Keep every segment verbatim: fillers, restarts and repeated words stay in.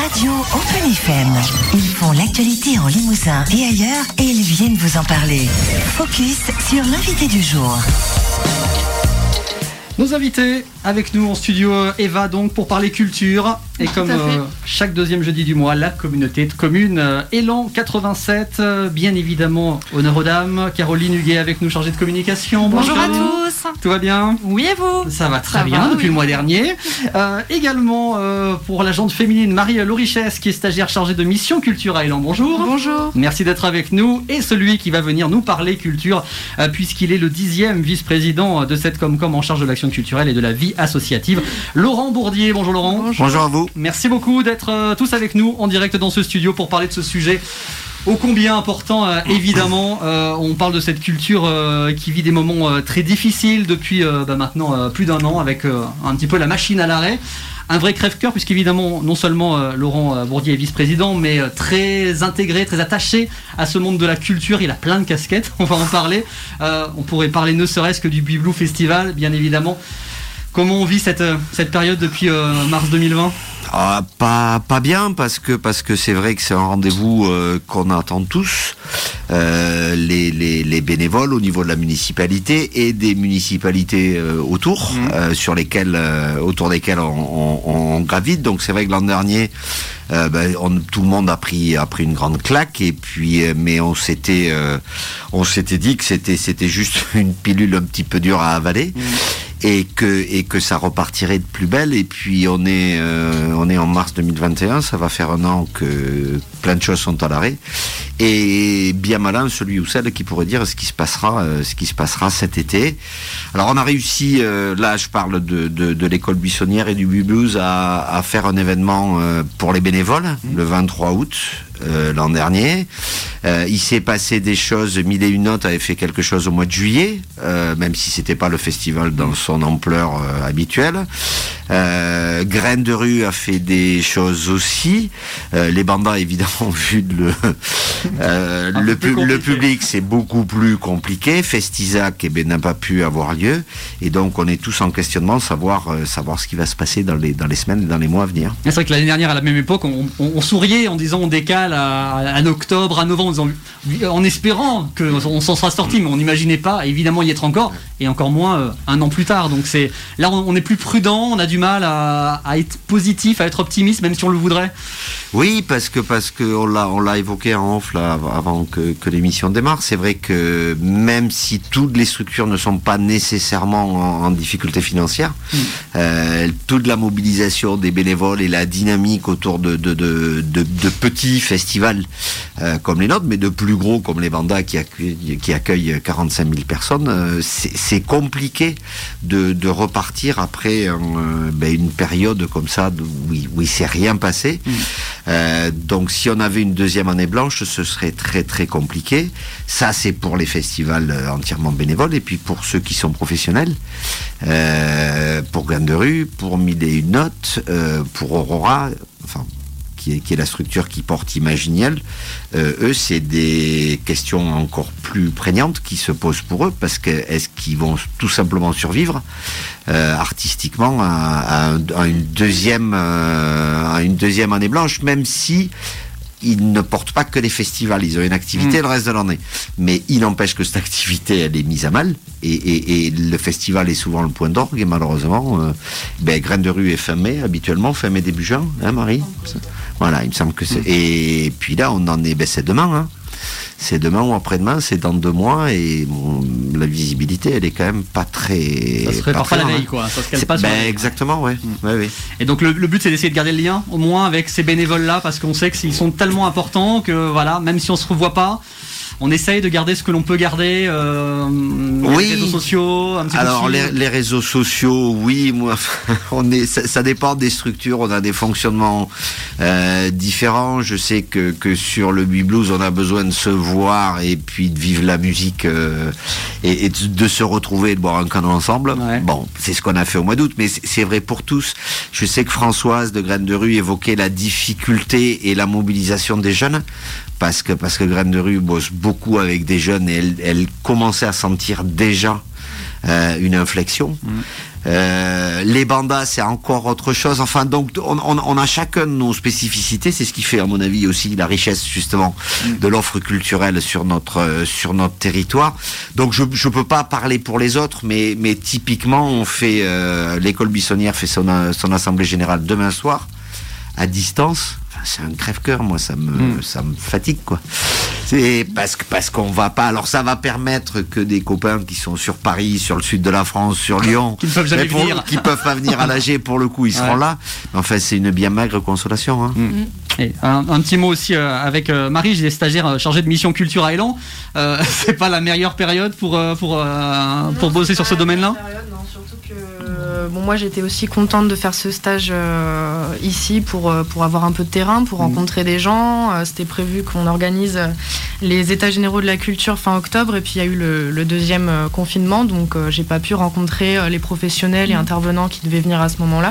radio Open F M. Ils font l'actualité en Limousin et ailleurs et ils viennent vous en parler. Focus sur l'invité du jour. Nos invités avec nous en studio, Eva donc pour parler culture et Tout comme euh, chaque deuxième jeudi du mois, la communauté de communes euh, Élan quatre-vingt-sept, euh, bien évidemment honneur aux dames. Caroline Huguet avec nous, chargée de communication. Bonjour, Bonjour à tous. Tout va bien? Oui, et vous? Ça va très Ça bien va, depuis oui. le mois dernier. Euh, également euh, pour l'agente féminine Marie Lorichès qui est stagiaire chargée de mission culture à Élan. Bonjour. Bonjour. Merci d'être avec nous et celui qui va venir nous parler culture euh, puisqu'il est le dixième vice-président de cette Comcom en charge de l'action culturelle et de la vie associative. Laurent Bourdier, bonjour Laurent. Bonjour. Bonjour à vous. Merci beaucoup d'être euh, tous avec nous en direct dans ce studio pour parler de ce sujet ô combien important, euh, évidemment. Euh, on parle de cette culture euh, qui vit des moments euh, très difficiles depuis euh, bah, maintenant euh, plus d'un an avec euh, un petit peu la machine à l'arrêt. Un vrai crève-cœur puisqu'évidemment non seulement euh, Laurent euh, Bourdier est vice-président mais euh, très intégré, très attaché à ce monde de la culture. Il a plein de casquettes, on va en parler. Euh, on pourrait parler ne serait-ce que du Bibelou Festival, bien évidemment. Comment on vit cette, cette période depuis euh, mars deux mille vingt? Ah, pas pas bien parce que parce que c'est vrai que c'est un rendez-vous euh, qu'on attend tous, euh, les, les les bénévoles au niveau de la municipalité et des municipalités euh, autour, mmh. euh, sur lesquelles euh, autour desquelles on, on, on gravite. Donc c'est vrai que l'an dernier, euh, ben, on, tout le monde a pris a pris une grande claque et puis euh, mais on s'était euh, on s'était dit que c'était c'était juste une pilule un petit peu dure à avaler. Mmh. Et que et que ça repartirait de plus belle. Et puis on est euh, on est en mars deux mille vingt et un, ça va faire un an que plein de choses sont à l'arrêt. Et bien malin celui ou celle qui pourrait dire ce qui se passera euh, ce qui se passera cet été. Alors on a réussi, euh, là je parle de de, de l'école buissonnière et du Blues à, à faire un événement euh, pour les bénévoles le vingt-trois août. Euh, l'an dernier. Euh, il s'est passé des choses. Mille et une notes avait fait quelque chose au mois de juillet, euh, même si c'était pas le festival dans son ampleur euh, habituelle. Euh, Graines de rue a fait des choses aussi. Euh, les bandas, évidemment, vu le euh, le, pu- le public, c'est beaucoup plus compliqué. Festisac, eh ben, n'a pas pu avoir lieu, et donc on est tous en questionnement, savoir euh, savoir ce qui va se passer dans les dans les semaines et dans les mois à venir. C'est vrai que l'année dernière, à la même époque, on, on, on souriait en disant on décale à, à octobre, à novembre, en, disant, en espérant qu'on s'en sera sorti, mais on n'imaginait pas évidemment y être encore, et encore moins euh, un an plus tard. Donc c'est là on, on est plus prudent, on a du mal à, à être positif, à être optimiste, même si on le voudrait. Oui, parce que parce que on l'a on l'a évoqué en off là avant que, que l'émission démarre. C'est vrai que même si toutes les structures ne sont pas nécessairement en, en difficulté financière, mmh. euh, toute la mobilisation des bénévoles et la dynamique autour de de de, de, de petits festivals euh, comme les nôtres, mais de plus gros comme les bandas qui accueillent qui accueillent quarante-cinq mille personnes, euh, c'est, c'est compliqué de de repartir après euh, ben, une période comme ça de, où il, où il s'est rien passé. Mmh. Euh, donc si on avait une deuxième année blanche, ce serait très très compliqué. Ça c'est pour les festivals euh, entièrement bénévoles, et puis pour ceux qui sont professionnels, euh, pour Graines de rue, pour Mille et une notes, euh, pour Aurora, enfin qui est, qui est la structure qui porte Imaginiel, euh, eux c'est des questions encore plus prégnantes qui se posent pour eux, parce que est-ce qu'ils vont tout simplement survivre euh, artistiquement à, à, un, à une deuxième euh, à une deuxième année blanche, même si ils ne portent pas que les festivals, ils ont une activité mmh. le reste de l'année. Mais il n'empêche que cette activité, elle est mise à mal, et, et, et le festival est souvent le point d'orgue, et malheureusement, euh, ben, Graines de rue est fin mai, habituellement, fin mai, début juin, hein Marie? Voilà, il me semble que c'est... Mmh. Et puis là, on en est... Ben, c'est demain, hein. C'est demain ou après-demain, c'est dans deux mois, et bon, la visibilité, elle est quand même pas très... Ça se prépare pas la veille, quoi. Ça se cale pas sur ben, la veille. Exactement, ouais. Mmh. Ouais, ouais. Et donc le, le but, c'est d'essayer de garder le lien, au moins avec ces bénévoles-là, parce qu'on sait qu'ils sont tellement importants que, voilà, même si on se revoit pas, on essaye de garder ce que l'on peut garder, euh, oui. les réseaux sociaux, un petit Alors peu de les, les réseaux sociaux, oui, moi, on est, ça, ça dépend des structures, on a des fonctionnements euh, différents. Je sais que que sur le Blues, on a besoin de se voir et puis de vivre la musique euh, et, et de, de se retrouver et de boire un canon ensemble. Ouais. Bon, c'est ce qu'on a fait au mois d'août, mais c'est, c'est vrai pour tous. Je sais que Françoise de Graines de rue évoquait la difficulté et la mobilisation des jeunes. Parce que, parce que Graines de rue bosse beaucoup avec des jeunes, et elle, elle commençait à sentir déjà euh, une inflexion. Mmh. Euh, les bandas, c'est encore autre chose. Enfin, donc, on, on, on a chacun nos spécificités. C'est ce qui fait, à mon avis, aussi la richesse, justement, de l'offre culturelle sur notre, euh, sur notre territoire. Donc, je je peux pas parler pour les autres, mais, mais typiquement, on fait, euh, l'école buissonnière fait son, son assemblée générale demain soir, à distance. Enfin, c'est un crève-cœur, moi, ça me, mmh. ça me fatigue, quoi. C'est parce que, parce qu'on va pas, alors ça va permettre que des copains qui sont sur Paris, sur le sud de la France, sur Lyon, qui ne peuvent jamais pour, venir, qui peuvent pas venir à l'A G, pour le coup, ils seront ouais. là. Enfin, c'est une bien maigre consolation, hein. Mmh. Et un, un petit mot aussi euh, avec euh, Marie, j'ai des stagiaires euh, chargés de mission culture à Élan. Euh, c'est pas la meilleure période pour, euh, pour, euh, non, pour bosser sur ce domaine-là. Période, non, surtout que euh, bon, moi j'étais aussi contente de faire ce stage euh, ici pour, euh, pour avoir un peu de terrain, pour mmh. rencontrer des gens. Euh, c'était prévu qu'on organise les états généraux de la culture fin octobre, et puis il y a eu le, le deuxième euh, confinement, donc euh, j'ai pas pu rencontrer euh, les professionnels et intervenants qui devaient venir à ce moment-là.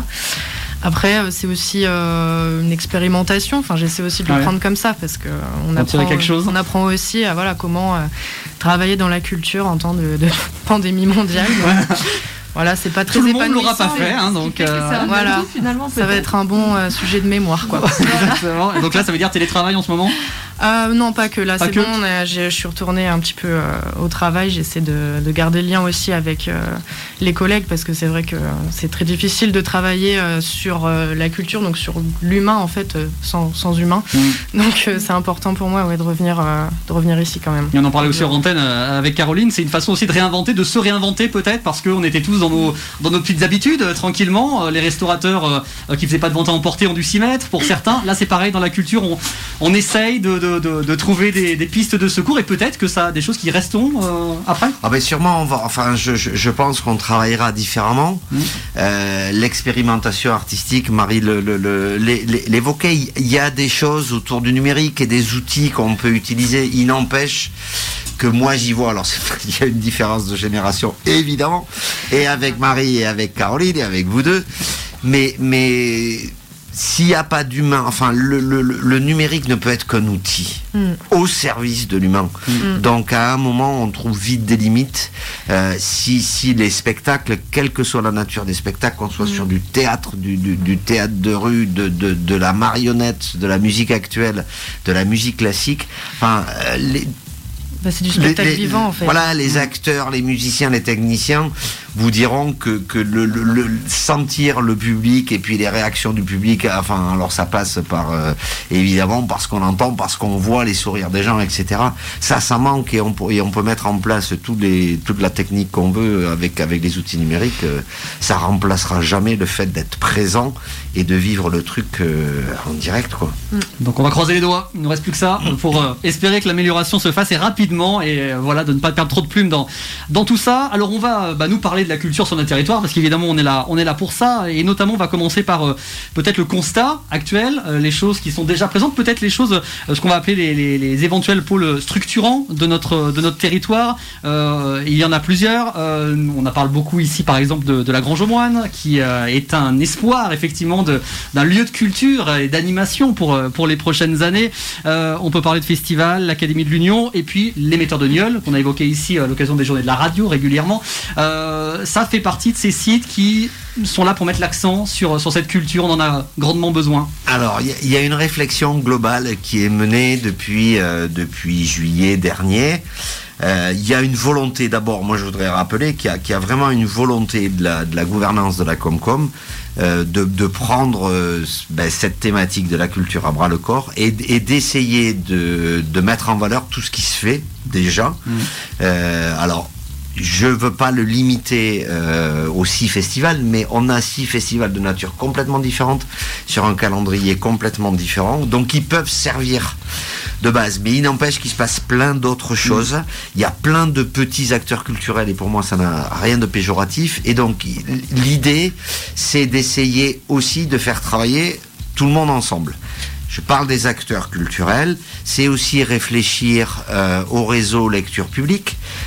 Après, c'est aussi euh, une expérimentation. Enfin, j'essaie aussi de le ouais. prendre comme ça, parce que on apprend, quelque chose. on apprend aussi à voilà comment euh, travailler dans la culture en temps de, de pandémie mondiale. Ouais. Voilà, c'est pas très épanouissant. Tout le monde l'aura pas fait, hein, donc euh, voilà. Finalement, ça va être un bon euh, sujet de mémoire, quoi. Exactement. Et donc là, ça veut dire télétravail en ce moment ? Euh, non, pas que. Là, pas c'est que. bon. On a, je suis retournée un petit peu euh, au travail. J'essaie de, de garder le lien aussi avec euh, les collègues, parce que c'est vrai que c'est très difficile de travailler euh, sur euh, la culture, donc sur l'humain en fait, euh, sans, sans humain. Mmh. Donc euh, c'est important pour moi, ouais, de revenir, euh, de revenir ici quand même. Et on en parlait aussi en antenne euh, avec Caroline. C'est une façon aussi de réinventer, de se réinventer peut-être, parce qu'on était tous dans nos dans nos petites habitudes, euh, tranquillement. Euh, les restaurateurs euh, qui faisaient pas de vente à emporter ont dû s'y mettre. Pour certains, là c'est pareil dans la culture. On, on essaye de, de, de, de trouver des, des pistes de secours, et peut-être que ça a des choses qui resteront euh, après. Ah ben sûrement, on va, enfin je, je, je pense qu'on travaillera différemment. Mmh. Euh, l'expérimentation artistique, Marie le, le, le, l'évoquait, il y a des choses autour du numérique et des outils qu'on peut utiliser. Il n'empêche que moi j'y vois, alors il y a une différence de génération évidemment, et avec Marie et avec Caroline et avec vous deux, mais mais s'il n'y a pas d'humain, enfin le, le, le numérique ne peut être qu'un outil mm. au service de l'humain. Mm. Donc à un moment on trouve vite des limites. Euh, si, si les spectacles, quelle que soit la nature des spectacles, qu'on soit mm. sur du théâtre, du, du, du théâtre de rue, de, de, de la marionnette, de la musique actuelle, de la musique classique, enfin euh, les Bah, c'est du spectacle les, les, vivant en fait. Voilà, les acteurs, les musiciens, les techniciens vous diront que, que le, le, le sentir le public et puis les réactions du public, enfin alors ça passe par euh, évidemment parce qu'on entend, parce qu'on voit les sourires des gens, et cetera. Ça, ça manque, et on, et on peut mettre en place tous les, toute la technique qu'on veut avec, avec les outils numériques. Euh, ça remplacera jamais le fait d'être présent et de vivre le truc euh, en direct, quoi. Donc on va croiser les doigts, il ne nous reste plus que ça pour euh, espérer que l'amélioration se fasse et rapidement, et euh, voilà, de ne pas perdre trop de plumes dans, dans tout ça. Alors on va bah, nous parler de la culture sur notre territoire, parce qu'évidemment on est là, on est là pour ça, et notamment on va commencer par euh, peut-être le constat actuel, euh, les choses qui sont déjà présentes, peut-être les choses, euh, ce qu'on va appeler les, les, les éventuels pôles structurants de notre, de notre territoire. Euh, il y en a plusieurs, euh, on en parle beaucoup ici par exemple de, de la Grange aux Moines, qui euh, est un espoir effectivement de, d'un lieu de culture et d'animation pour, pour les prochaines années. Euh, on peut parler de festival, l'Académie de l'Union, et puis l'émetteur de Nieul, qu'on a évoqué ici à l'occasion des journées de la radio régulièrement. Euh, ça fait partie de ces sites qui sont là pour mettre l'accent sur, sur cette culture. On en a grandement besoin. Alors, il y, y a une réflexion globale qui est menée depuis, euh, depuis juillet dernier. Il euh, y a une volonté, d'abord, moi je voudrais rappeler qu'il y, y a vraiment une volonté de la, de la gouvernance de la Comcom euh, de, de prendre euh, ben, cette thématique de la culture à bras le corps et, et d'essayer de, de mettre en valeur tout ce qui se fait déjà. Mmh. Euh, alors, je veux pas le limiter euh, aux six festivals, mais on a six festivals de nature complètement différente, sur un calendrier complètement différent, donc ils peuvent servir de base. Mais il n'empêche qu'il se passe plein d'autres choses. Mmh. Il y a plein de petits acteurs culturels, et pour moi ça n'a rien de péjoratif. Et donc l'idée, c'est d'essayer aussi de faire travailler tout le monde ensemble. Je parle des acteurs culturels, c'est aussi réfléchir euh, au réseau lecture publique,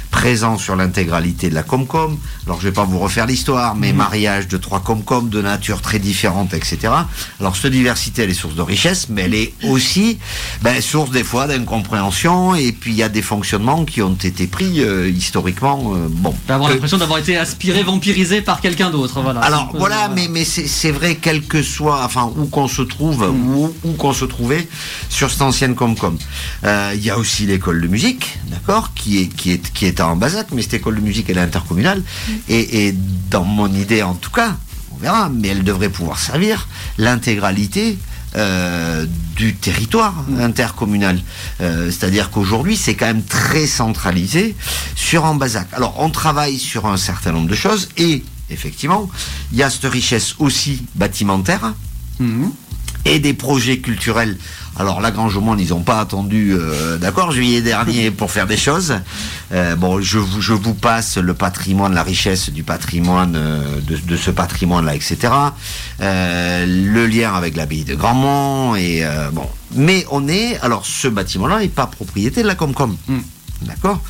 présent sur l'intégralité de la Comcom. Alors je vais pas vous refaire l'histoire, mais mmh. mariage de trois Comcom de nature très différente, et cetera. Alors cette diversité, elle est source de richesse, mais elle est aussi ben, source des fois d'incompréhension, et puis il y a des fonctionnements qui ont été pris euh, historiquement. Euh, bon, d'avoir euh, l'impression d'avoir été aspiré, vampirisé par quelqu'un d'autre. Voilà. Alors voilà, euh, mais mais c'est, c'est vrai, quel que soit, enfin où qu'on se trouve, mmh. où, où qu'on se trouvait sur cette ancienne Comcom. Euh, il y a aussi l'école de musique, d'accord, qui est qui est qui est en Ambazac, mais cette école de musique elle est intercommunale, mmh. et, et dans mon idée en tout cas, on verra, mais elle devrait pouvoir servir l'intégralité Euh, du territoire intercommunal. Euh, c'est-à-dire qu'aujourd'hui, c'est quand même très centralisé sur Ambazac. Alors, on travaille sur un certain nombre de choses, et effectivement, il y a cette richesse aussi bâtimentaire, mmh. et des projets culturels. Alors la Grange au Moine, ils n'ont pas attendu, euh, d'accord, juillet dernier pour faire des choses. Euh, bon, je vous, je vous passe le patrimoine, la richesse du patrimoine, euh, de, de ce patrimoine-là, et cetera. Euh, le lien avec l'abbaye de Grandmont, et euh, bon. Mais on est, alors ce bâtiment-là n'est pas propriété de la Comcom. Mm. D'accord.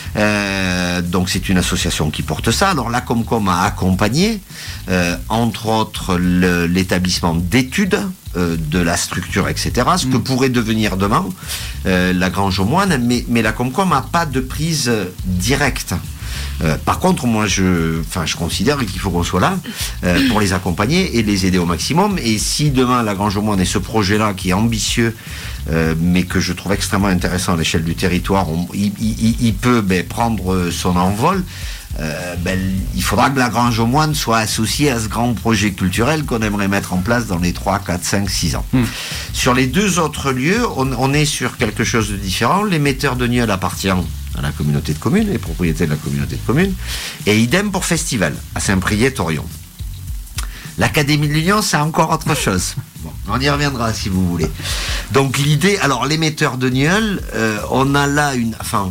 Euh, donc c'est une association qui porte ça. Alors la Comcom a accompagné, euh, entre autres, le, l'établissement d'études euh, de la structure, et cetera. Ce mmh. que pourrait devenir demain euh, la Grange au Moine, mais, mais la Comcom n'a pas de prise directe. Euh, par contre, moi, je, enfin, je considère qu'il faut qu'on soit là euh, pour les accompagner et les aider au maximum. Et si demain la Grange au Moine est ce projet-là qui est ambitieux, euh, mais que je trouve extrêmement intéressant à l'échelle du territoire, on, il, il, il peut ben, prendre son envol. Euh, ben, il faudra que la Grange au Moine soit associée à ce grand projet culturel qu'on aimerait mettre en place dans les trois, quatre, cinq, six ans. Mmh. Sur les deux autres lieux, on, on est sur quelque chose de différent. L'émetteur de Nieul appartient à la communauté de communes, les propriétés de la communauté de communes, et idem pour festival, à Saint-Priest-Torion. L'Académie de l'Union, c'est encore autre chose. Bon, on y reviendra si vous voulez. Donc l'idée, alors l'émetteur de Nieul, euh, on a là une, enfin,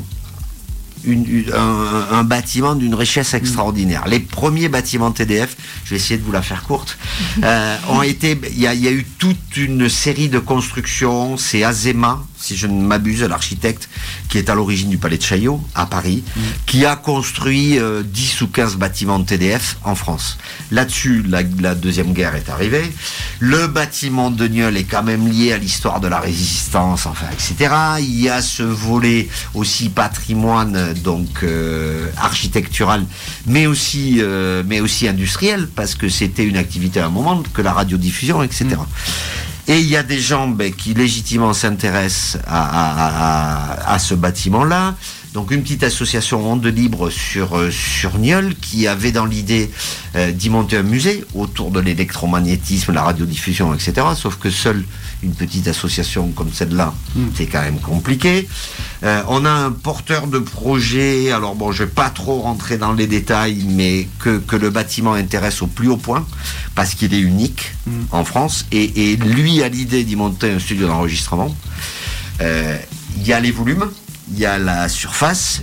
Une, une, un, un bâtiment d'une richesse extraordinaire. Les premiers bâtiments T D F, je vais essayer de vous la faire courte, euh, ont été, il y a, y a eu toute une série de constructions. C'est Azema, si je ne m'abuse, l'architecte qui est à l'origine du Palais de Chaillot à Paris, mmh. qui a construit euh, dix ou quinze bâtiments de T D F en France. Là-dessus, la, la Deuxième Guerre est arrivée. Le bâtiment de Nieul est quand même lié à l'histoire de la résistance, enfin, et cetera. Il y a ce volet aussi patrimoine, donc euh, architectural, mais aussi, euh, mais aussi industriel, parce que c'était une activité à un moment que la radiodiffusion, et cetera. Mmh. Et il y a des gens ben, qui légitimement s'intéressent à, à, à, à ce bâtiment-là. Donc une petite association Onde Libre sur, euh, sur Nieul qui avait dans l'idée euh, d'y monter un musée autour de l'électromagnétisme, la radiodiffusion, et cetera. Sauf que seule une petite association comme celle-là, mmh. c'est quand même compliqué. Euh, on a un porteur de projet, alors bon, je vais pas trop rentrer dans les détails, mais que, que le bâtiment intéresse au plus haut point, parce qu'il est unique mmh. en France, et, et lui a l'idée d'y monter un studio d'enregistrement. Euh, il y a les volumes, il y a la surface.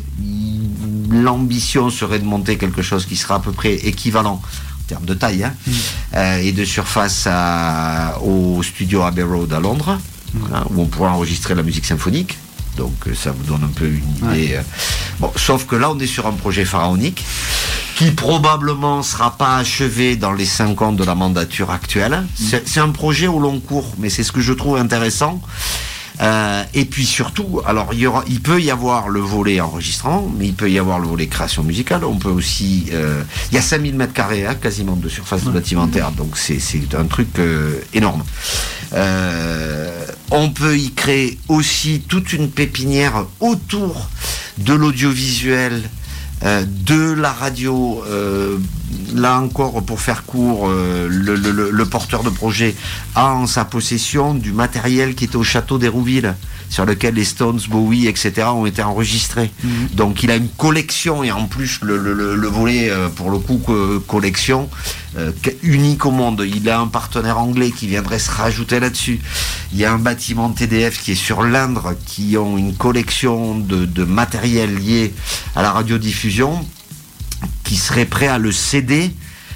L'ambition serait de monter quelque chose qui sera à peu près équivalent en termes de taille hein, mmh. euh, et de surface à, au studio Abbey Road à Londres, mmh. voilà, où on pourra enregistrer la musique symphonique. Donc ça vous donne un peu une idée. Ouais. Bon, sauf que là, on est sur un projet pharaonique qui probablement ne sera pas achevé dans les cinq ans de la mandature actuelle. Mmh. C'est, c'est un projet au long cours, mais c'est ce que je trouve intéressant. Euh, et puis surtout, alors il, y aura, il peut y avoir le volet enregistrement, mais il peut y avoir le volet création musicale. On peut aussi, euh, il y a cinq mille mètres carrés hein, quasiment de surface de bâtimentaire, donc c'est, c'est un truc euh, énorme. Euh, on peut y créer aussi toute une pépinière autour de l'audiovisuel, euh, de la radio. Euh, là encore, pour faire court, euh, le, le, le porteur de projet a en sa possession du matériel qui était au château d'Hérouville, sur lequel les Stones, Bowie, et cetera ont été enregistrés. Mmh. Donc il a une collection, et en plus le, le, le volet, euh, pour le coup, euh, collection, euh, unique au monde. Il a un partenaire anglais qui viendrait se rajouter là-dessus. Il y a un bâtiment T D F qui est sur l'Indre, qui ont une collection de, de matériel lié à la radiodiffusion, qui serait prêt à le céder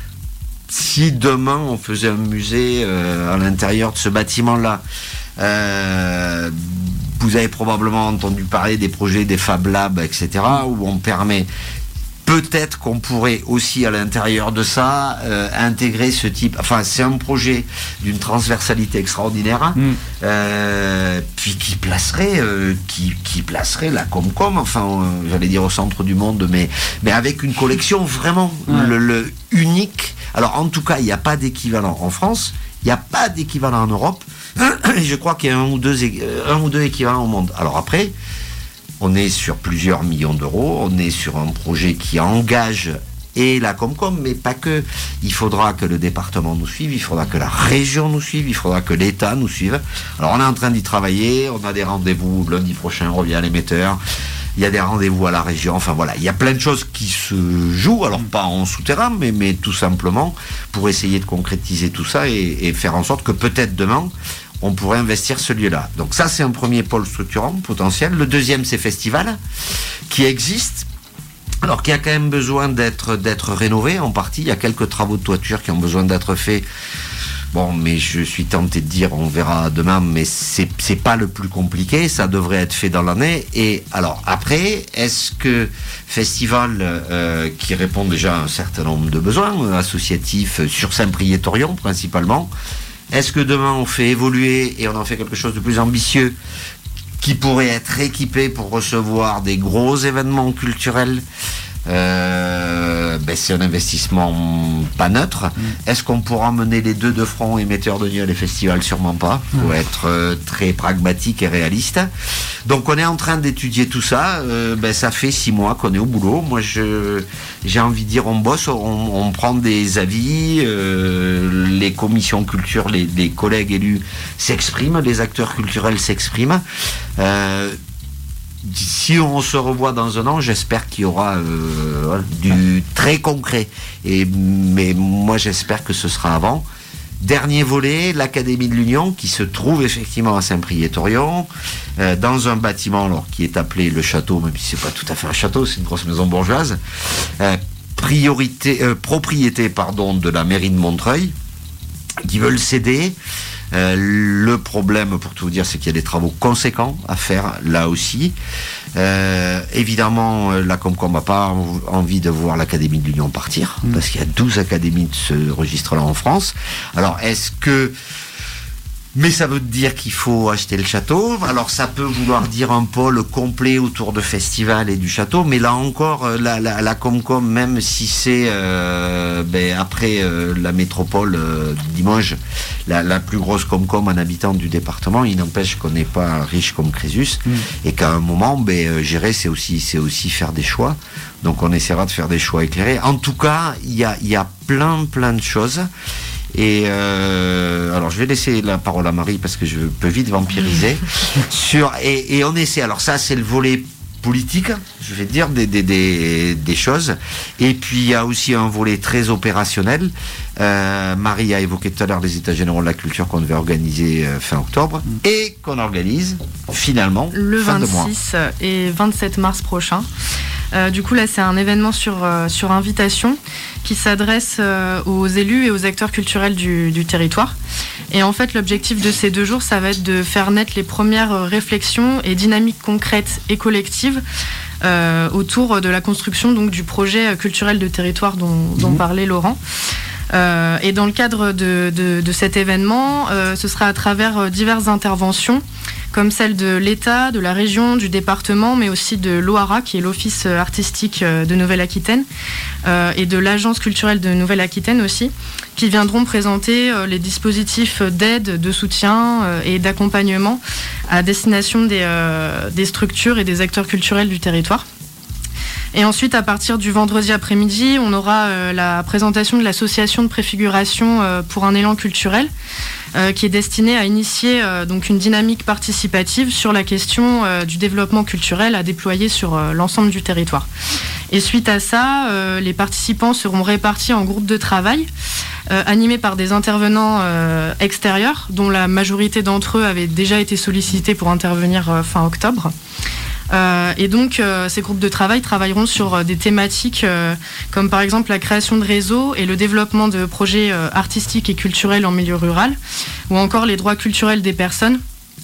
si demain on faisait un musée euh, à l'intérieur de ce bâtiment-là. Euh, vous avez probablement entendu parler des projets des Fab Labs, et cetera, où on permet... Peut-être qu'on pourrait aussi à l'intérieur de ça euh, intégrer ce type. Enfin, c'est un projet d'une transversalité extraordinaire, mmh. euh, puis qui placerait, euh, qui, qui placerait la Comcom. Enfin, euh, j'allais dire au centre du monde, mais mais avec une collection vraiment ouais. le, le unique. Alors, en tout cas, il n'y a pas d'équivalent en France. Il n'y a pas d'équivalent en Europe. Je crois qu'il y a un ou deux, un ou deux équivalents au monde. Alors après. On est sur plusieurs millions d'euros, on est sur un projet qui engage et la Comcom, mais pas que. Il faudra que le département nous suive, il faudra que la région nous suive, il faudra que l'État nous suive. Alors on est en train d'y travailler, on a des rendez-vous lundi prochain, on revient à l'émetteur. Il y a des rendez-vous à la région, enfin voilà, il y a plein de choses qui se jouent, alors pas en souterrain, mais, mais tout simplement pour essayer de concrétiser tout ça et, et faire en sorte que peut-être demain, on pourrait investir ce lieu-là. Donc ça, c'est un premier pôle structurant potentiel. Le deuxième, c'est Festival, qui existe, alors qui a quand même besoin d'être, d'être rénové en partie. Il y a quelques travaux de toiture qui ont besoin d'être faits. Bon, mais je suis tenté de dire, on verra demain, mais c'est, c'est pas le plus compliqué, ça devrait être fait dans l'année. Et alors, après, est-ce que Festival, euh, qui répond déjà à un certain nombre de besoins euh, associatifs, sur Saint-Priest-Torion principalement, est-ce que demain on fait évoluer et on en fait quelque chose de plus ambitieux qui pourrait être équipé pour recevoir des gros événements culturels? Euh, ben c'est un investissement pas neutre. Mmh. Est-ce qu'on pourra mener les deux de front, émetteurs de Nieul et Festival? Sûrement pas. Il faut mmh. être euh, très pragmatique et réaliste. Donc on est en train d'étudier tout ça. Euh, ben ça fait six mois qu'on est au boulot. Moi je j'ai envie de dire on bosse, on, on prend des avis. Euh, les commissions culture, les, les collègues élus s'expriment, les acteurs culturels s'expriment. Euh, Si on se revoit dans un an, j'espère qu'il y aura euh, du très concret. Et, mais moi, j'espère que ce sera avant. Dernier volet, l'Académie de l'Union, qui se trouve effectivement à Saint-Priest-Torion, euh, dans un bâtiment alors, qui est appelé le château, même si c'est pas tout à fait un château, c'est une grosse maison bourgeoise. Euh, priorité, euh, propriété pardon, de la mairie de Montreuil, qui veulent céder. Euh, le problème, pour tout vous dire, c'est qu'il y a des travaux conséquents à faire là aussi. Euh, évidemment, la Comcom n'a pas envie de voir l'Académie de l'Union partir, mmh. parce qu'il y a douze académies de ce registre-là en France. Alors, est-ce que... Mais ça veut dire qu'il faut acheter le château. Alors ça peut vouloir dire un pôle complet autour de Festival et du château. Mais là encore, la, la, la Comcom, même si c'est euh, ben, après euh, la métropole euh, Limoges, la, la plus grosse Comcom en habitant du département, il n'empêche qu'on n'est pas riche comme Crésus. Mmh. Et qu'à un moment, ben, euh, gérer, c'est aussi, c'est aussi faire des choix. Donc on essaiera de faire des choix éclairés. En tout cas, il y a, y a plein, plein de choses. Et euh, alors je vais laisser la parole à Marie parce que je peux vite vampiriser sur et, et on essaie. Alors ça c'est le volet politique, je vais dire des, des, des, des choses. Et puis il y a aussi un volet très opérationnel. Euh, Marie a évoqué tout à l'heure les États généraux de la culture qu'on devait organiser euh, fin octobre mmh. et qu'on organise finalement le fin vingt-six de mois. Et vingt-sept mars prochain. Euh, du coup là c'est un événement sur, euh, sur invitation qui s'adresse euh, aux élus et aux acteurs culturels du, du territoire. Et en fait l'objectif de ces deux jours ça va être de faire naître les premières réflexions et dynamiques concrètes et collectives euh, autour de la construction donc, du projet culturel de territoire dont, dont mmh. parlait Laurent. Euh, et dans le cadre de, de, de cet événement, euh, ce sera à travers diverses interventions, comme celle de l'État, de la région, du département, mais aussi de l'O A R A, qui est l'Office artistique de Nouvelle-Aquitaine, euh, et de l'Agence culturelle de Nouvelle-Aquitaine aussi, qui viendront présenter euh, les dispositifs d'aide, de soutien euh, et d'accompagnement à destination des, euh, des structures et des acteurs culturels du territoire. Et ensuite, à partir du vendredi après-midi, on aura euh, la présentation de l'association de préfiguration euh, pour un élan culturel, euh, qui est destinée à initier euh, donc une dynamique participative sur la question euh, du développement culturel à déployer sur euh, l'ensemble du territoire. Et suite à ça, euh, les participants seront répartis en groupes de travail, euh, animés par des intervenants euh, extérieurs, dont la majorité d'entre eux avaient déjà été sollicités pour intervenir euh, fin octobre. Euh, et donc euh, ces groupes de travail travailleront sur euh, des thématiques euh, comme par exemple la création de réseaux et le développement de projets euh, artistiques et culturels en milieu rural, ou encore les droits culturels des personnes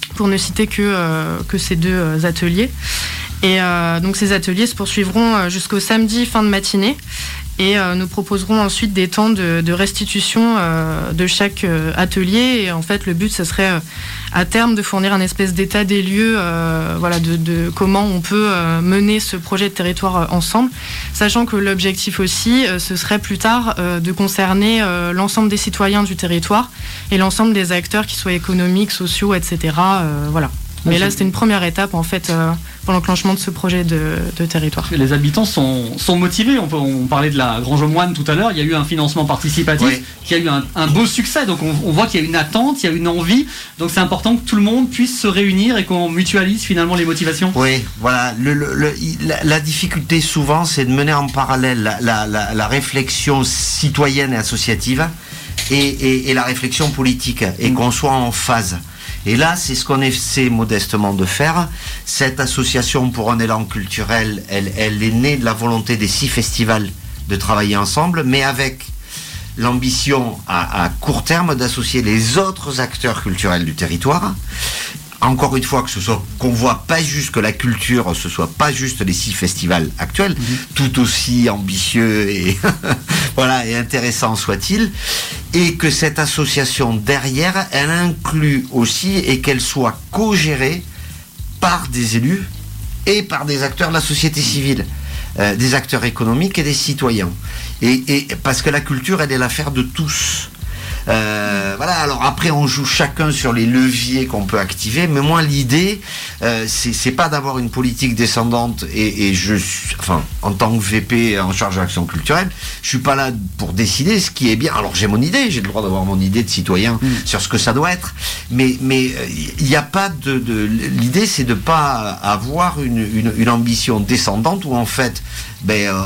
pour ne citer que, euh, que ces deux euh, ateliers. Et euh, donc ces ateliers se poursuivront euh, jusqu'au samedi fin de matinée. Et euh, nous proposerons ensuite des temps de, de restitution euh, de chaque euh, atelier. Et en fait, le but, ce serait euh, à terme de fournir un espèce d'état des lieux, euh, voilà, de, de comment on peut euh, mener ce projet de territoire euh, ensemble, sachant que l'objectif aussi, euh, ce serait plus tard euh, de concerner euh, l'ensemble des citoyens du territoire et l'ensemble des acteurs, qui soient économiques, sociaux, et cetera. Euh, voilà. Mais là, c'était une première étape, en fait, euh, pour l'enclenchement de ce projet de, de territoire. Les habitants sont, sont motivés. On, peut, on parlait de la Grange aux Moines tout à l'heure. Il y a eu un financement participatif oui. qui a eu un, un beau succès. Donc, on, on voit qu'il y a une attente, il y a une envie. Donc, c'est important que tout le monde puisse se réunir et qu'on mutualise finalement les motivations. Oui, voilà. Le, le, le, la, la difficulté, souvent, c'est de mener en parallèle la, la, la, la réflexion citoyenne et associative et, et, et la réflexion politique, et mmh. qu'on soit en phase. Et là, c'est ce qu'on essaie modestement de faire. Cette association pour un élan culturel, elle, elle est née de la volonté des six festivals de travailler ensemble, mais avec l'ambition à, à court terme d'associer les autres acteurs culturels du territoire. Encore une fois, que ce soit qu'on voit pas juste que la culture, ce soit pas juste les six festivals actuels, mmh. tout aussi ambitieux et voilà et intéressant soit-il, et que cette association derrière, elle inclut aussi et qu'elle soit co-gérée par des élus et par des acteurs de la société civile, euh, des acteurs économiques et des citoyens. Et, et parce que la culture, elle est l'affaire de tous. Euh, voilà, alors après on joue chacun sur les leviers qu'on peut activer, mais moi l'idée euh, c'est, c'est pas d'avoir une politique descendante et, et je suis, enfin en tant que V P en charge de l'action culturelle, je suis pas là pour décider ce qui est bien. Alors j'ai mon idée, j'ai le droit d'avoir mon idée de citoyen mmh. sur ce que ça doit être, mais mais il n'y a pas de, de l'idée c'est de pas avoir une, une, une ambition descendante où en fait ben euh,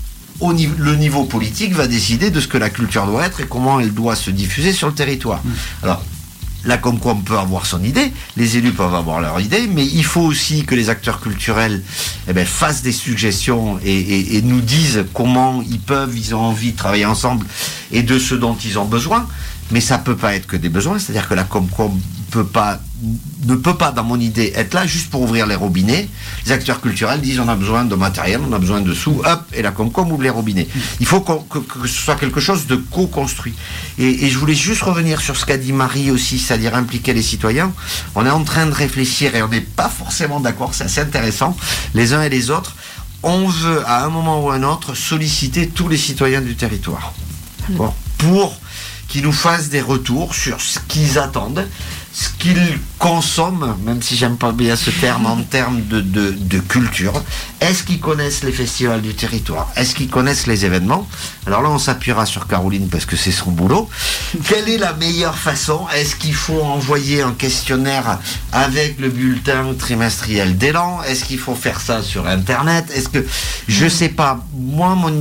Au niveau, le niveau politique va décider de ce que la culture doit être et comment elle doit se diffuser sur le territoire. Mmh. Alors, la Comcom peut avoir son idée, les élus peuvent avoir leur idée, mais il faut aussi que les acteurs culturels eh ben, fassent des suggestions et, et, et nous disent comment ils peuvent, ils ont envie de travailler ensemble et de ce dont ils ont besoin. Mais ça peut pas être que des besoins, c'est-à-dire que la Comcom peut pas, ne peut pas, dans mon idée, être là juste pour ouvrir les robinets. Les acteurs culturels disent on a besoin de matériel, on a besoin de sous, hop, et la Comcom ouvre les robinets. Il faut que, que, que ce soit quelque chose de co-construit. Et, et je voulais juste revenir sur ce qu'a dit Marie aussi, c'est-à-dire impliquer les citoyens. On est en train de réfléchir et on n'est pas forcément d'accord, c'est assez intéressant, les uns et les autres. On veut, à un moment ou à un autre, solliciter tous les citoyens du territoire. Bon, pour qu'ils nous fassent des retours sur ce qu'ils attendent, ce qu'ils consomment, même si j'aime pas bien ce terme, en termes de, de, de culture. Est-ce qu'ils connaissent les festivals du territoire? Est-ce qu'ils connaissent les événements? Alors là, on s'appuiera sur Caroline parce que c'est son boulot. Quelle est la meilleure façon? Est-ce qu'il faut envoyer un questionnaire avec le bulletin trimestriel d'élan? Est-ce qu'il faut faire ça sur Internet? Est-ce que... Je sais pas. Moi, mon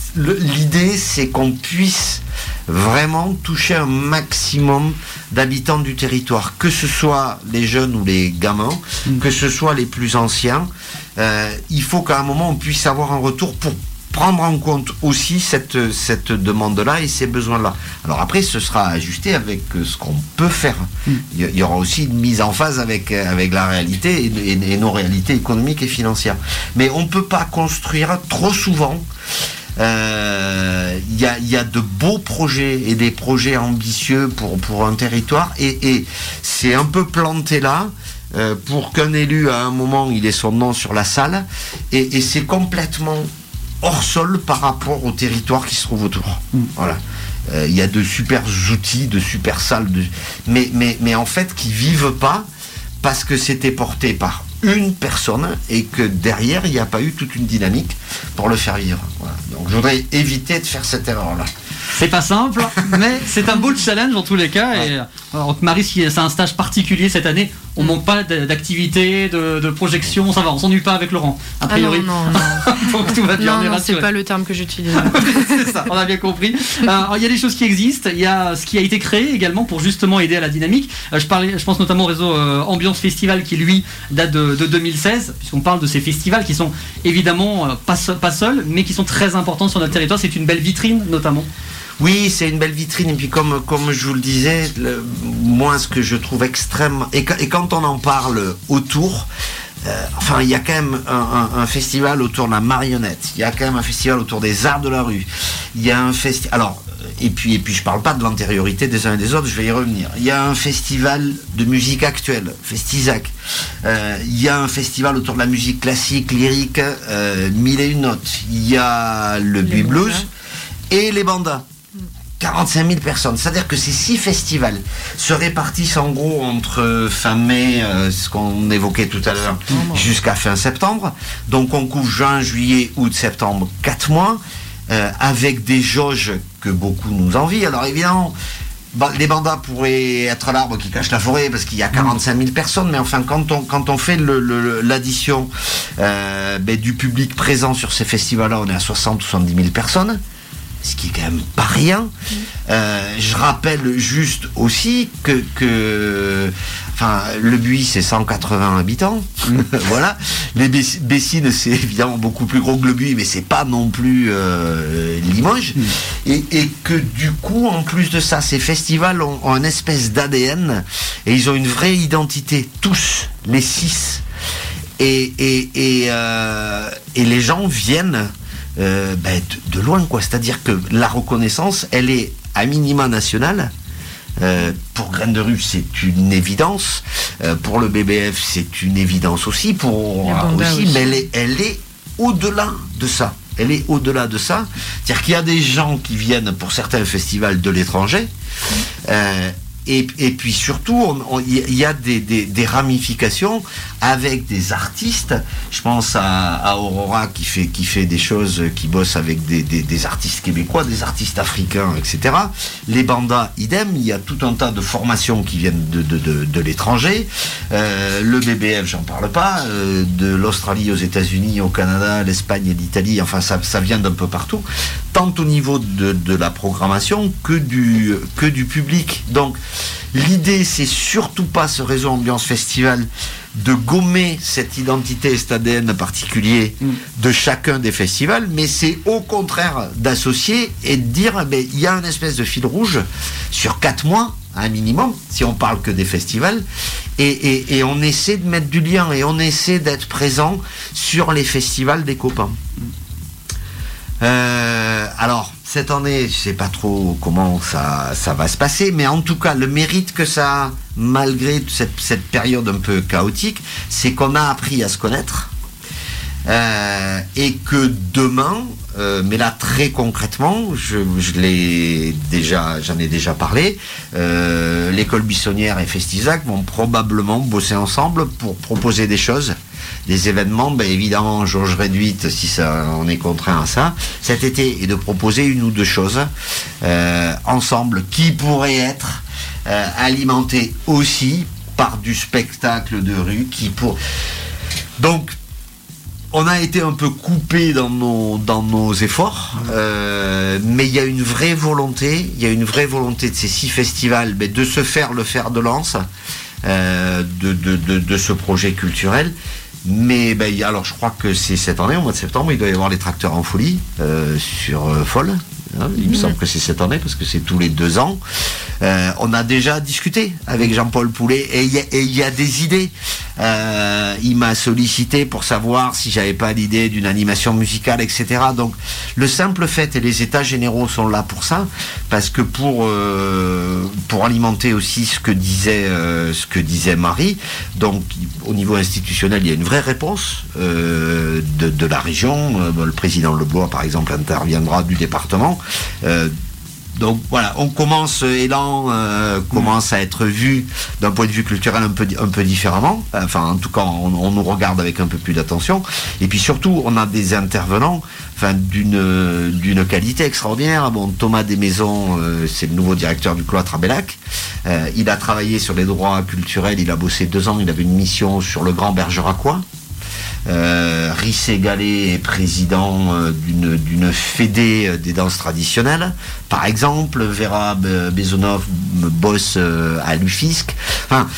l'idée, c'est qu'on puisse vraiment toucher un maximum d'habitants du territoire, que ce soit les jeunes ou les gamins, mmh. que ce soit les plus anciens. Euh, il faut qu'à un moment on puisse avoir un retour pour prendre en compte aussi cette, cette demande-là et ces besoins-là. Alors après, ce sera ajusté avec ce qu'on peut faire. Mmh. Il y aura aussi une mise en phase avec, avec la réalité et, et, et nos réalités économiques et financières. Mais on ne peut pas construire trop souvent. Il euh, y, a, y a de beaux projets et des projets ambitieux pour, pour un territoire et, et c'est un peu planté là euh, pour qu'un élu à un moment il ait son nom sur la salle et, et c'est complètement hors sol par rapport au territoire qui se trouve autour. Mmh. Voilà. Il euh, y a de super outils, de super salles, de... mais, mais, mais en fait qui vivent pas parce que c'était porté par une personne et que derrière il n'y a pas eu toute une dynamique pour le faire vivre. Voilà. Donc je voudrais éviter de faire cette erreur-là. C'est pas simple, mais c'est un beau challenge en tous les cas. Ouais. Et alors, Marie, si c'est un stage particulier cette année, on manque pas d'activités, de, de projections, ça va, on s'ennuie pas avec Laurent, a priori. Ah non, non, non. Donc tout va bien. Non, non, c'est pas le terme que j'utilise. C'est ça, on a bien compris. Alors, il y a des choses qui existent, il y a ce qui a été créé également pour justement aider à la dynamique. Je parlais, je pense notamment au réseau euh, Ambiance Festival qui lui date de, de deux mille seize, puisqu'on parle de ces festivals qui sont évidemment euh, pas, pas seuls, mais qui sont très importants sur notre territoire. C'est une belle vitrine notamment. Oui, c'est une belle vitrine. Et puis comme, comme je vous le disais, le, moi ce que je trouve extrême, et, et quand on en parle autour, euh, enfin il y a quand même un, un, un festival autour de la marionnette, il y a quand même un festival autour des arts de la rue, il y a un festival... Alors, et puis, et puis je parle pas de l'antériorité des uns et des autres, je vais y revenir. Il y a un festival de musique actuelle, Festizac. Euh, il y a un festival autour de la musique classique, lyrique, euh, mille et une notes. Il y a le Bui Blues et les bandas. quarante-cinq mille personnes. C'est-à-dire que ces six festivals se répartissent en gros entre fin mai, euh, ce qu'on évoquait tout à l'heure, jusqu'à fin septembre. Donc on couvre juin, juillet, août, septembre, quatre mois. Euh, avec des jauges que beaucoup nous envient. Alors évidemment, bah, les bandas pourraient être l'arbre qui cache la forêt parce qu'il y a quarante-cinq mille personnes, mais enfin quand on, quand on fait le, le, l'addition euh, ben, du public présent sur ces festivals-là, on est à soixante ou soixante-dix mille personnes, ce qui est quand même pas rien. Euh, je rappelle juste aussi que, que enfin, le Buis c'est cent quatre-vingts habitants, voilà. Les Bessines c'est évidemment beaucoup plus gros que le Buis, mais c'est pas non plus euh, Limoges. Et, et que du coup, en plus de ça, ces festivals ont, ont une espèce d'A D N et ils ont une vraie identité, tous les six. Et, et, et, euh, et les gens viennent Euh, ben, de, de loin, quoi. C'est-à-dire que la reconnaissance, elle est à minima nationale. Euh, pour Graines de Rue, c'est une évidence. Euh, pour le B B F, c'est une évidence aussi. Pour euh, aussi, aussi, mais elle est, elle est au-delà de ça. Elle est au-delà de ça. C'est-à-dire qu'il y a des gens qui viennent pour certains festivals de l'étranger. Euh, Et, et puis surtout, il y a des, des, des ramifications avec des artistes. Je pense à, à Aurora qui fait, qui fait des choses, qui bosse avec des, des, des artistes québécois, des artistes africains, et cetera. Les bandas, idem. Il y a tout un tas de formations qui viennent de, de, de, de l'étranger. Euh, le B B F, j'en parle pas. Euh, de l'Australie aux États-Unis, au Canada, l'Espagne et l'Italie. Enfin, ça, ça vient d'un peu partout. Tant au niveau de, de la programmation que du, que du public. Donc, l'idée, c'est surtout pas ce réseau Ambiance Festival de gommer cette identité, cet A D N particulier de chacun des festivals, mais c'est au contraire d'associer et de dire, eh ben, il y a une espèce de fil rouge sur quatre mois, un minimum, si on parle que des festivals, et, et, et on essaie de mettre du lien et on essaie d'être présent sur les festivals des copains. Euh, alors, cette année, je sais pas trop comment ça, ça va se passer, mais en tout cas, le mérite que ça a, malgré cette, cette période un peu chaotique, c'est qu'on a appris à se connaître, euh, et que demain, euh, mais là très concrètement, je, je l'ai déjà, j'en ai déjà parlé, euh, l'école Buissonnière et Festizac vont probablement bosser ensemble pour proposer des choses. Des événements, ben évidemment, jauge réduite si ça, on est contraint à ça, cet été, et de proposer une ou deux choses euh, ensemble qui pourraient être euh, alimentées aussi par du spectacle de rue qui pour... Donc, on a été un peu coupé dans nos, dans nos efforts, euh, mais il y a une vraie volonté, il y a une vraie volonté de ces six festivals ben, de se faire le fer de lance euh, de, de, de, de ce projet culturel. Mais ben, alors je crois que c'est cette année, au mois de septembre, il doit y avoir les Tracteurs en folie euh, sur euh, Folle. Hein, il me semble que c'est cette année parce que c'est tous les deux ans. Euh, on a déjà discuté avec Jean-Paul Poulet et il y, y a des idées. Euh, il m'a sollicité pour savoir si j'avais pas l'idée d'une animation musicale, et cetera. Donc le simple fait, et les états généraux sont là pour ça, parce que pour euh, pour alimenter aussi ce que disait euh, ce que disait Marie. Donc au niveau institutionnel, il y a une vraie réponse euh, de, de la région. Euh, le président Leblois, par exemple, interviendra du département. Euh, donc voilà, on commence, Élan euh, commence à être vu d'un point de vue culturel un peu, un peu différemment. Enfin, en tout cas, on, on nous regarde avec un peu plus d'attention. Et puis surtout, on a des intervenants, enfin, d'une d'une qualité extraordinaire. Bon, Thomas Desmaisons, euh, c'est le nouveau directeur du cloître à Bellac. Euh, il a travaillé sur les droits culturels. Il a bossé deux ans. Il avait une mission sur le Grand Bergeracois. Euh, Rissé Gallet est président euh, d'une, d'une fédé euh, des danses traditionnelles, par exemple. Vera Bezonov bosse euh, à l'U F I S C. Enfin,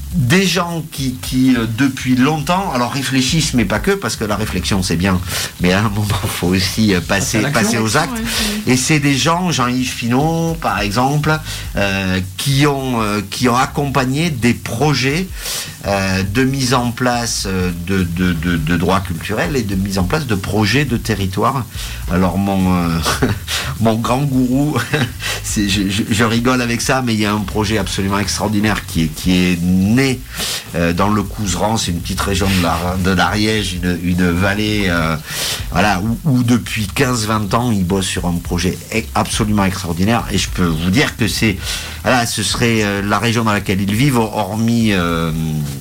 des gens qui, qui euh, depuis longtemps, alors réfléchissent, mais pas que, parce que la réflexion c'est bien, mais à un moment il faut aussi euh, passer, passer aux actes. Et c'est des gens, Jean-Yves Finot par exemple, euh, qui, ont, euh, qui ont accompagné des projets euh, de mise en place de, de, de, de droits culturels et de mise en place de projets de territoire. Alors mon, euh, mon grand gourou, c'est, je, je, je rigole avec ça, mais il y a un projet absolument extraordinaire qui est, qui est né euh, dans le Couserans, c'est une petite région de, la, de l'Ariège, une, une vallée euh, voilà, où, où depuis quinze vingt ans il bosse sur un projet absolument extraordinaire, et je peux vous dire que c'est voilà, ce serait euh, la région dans laquelle ils vivent, hormis euh,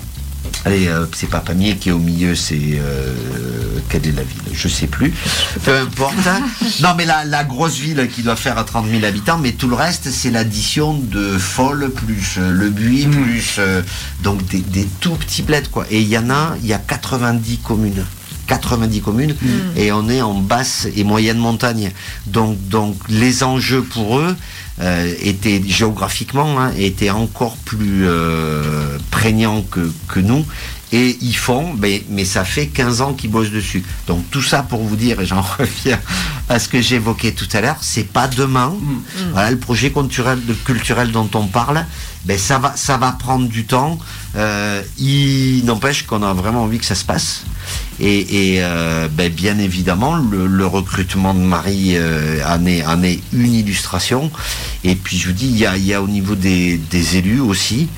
allez, euh, c'est pas Pamiers qui est au milieu, c'est euh, quelle est la ville, je sais plus, peu importe. Non, mais la, la grosse ville qui doit faire trente mille habitants, mais tout le reste c'est l'addition de Folle plus euh, Le Buis mmh. plus euh, donc des, des tout petits bleds quoi. Et il y en a, il y a quatre-vingt-dix communes. quatre-vingt-dix communes mmh. et on est en basse et moyenne montagne. Donc, donc les enjeux pour eux euh, étaient géographiquement hein, étaient encore plus euh, prégnants que, que nous. Et ils font, mais, mais ça fait quinze ans qu'ils bossent dessus. Donc tout ça pour vous dire, et j'en reviens à ce que j'évoquais tout à l'heure, c'est pas demain. Mmh. Voilà, le projet culturel, culturel dont on parle, ben ça va, ça va prendre du temps. Euh, il n'empêche qu'on a vraiment envie que ça se passe. Et, et euh, ben bien évidemment, le, le recrutement de Marie euh, en, est, en est une illustration. Et puis je vous dis, il y a, il y a au niveau des, des élus aussi,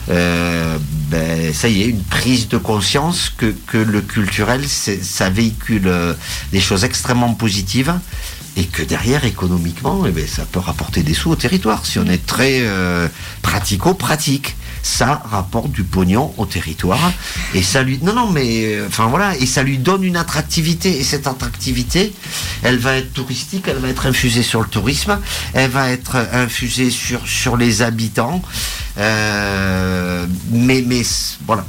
euh, ben, ça y est, une prise de conscience que, que le culturel, c'est, ça véhicule euh, des choses extrêmement positives. Et que derrière, économiquement, eh ben, ça peut rapporter des sous au territoire. Si on est très euh, pratico-pratique, ça rapporte du pognon au territoire. Et ça lui, non, non, mais, enfin voilà, et ça lui donne une attractivité. Et cette attractivité, elle va être touristique, elle va être infusée sur le tourisme, elle va être infusée sur sur les habitants. Euh, mais mais voilà,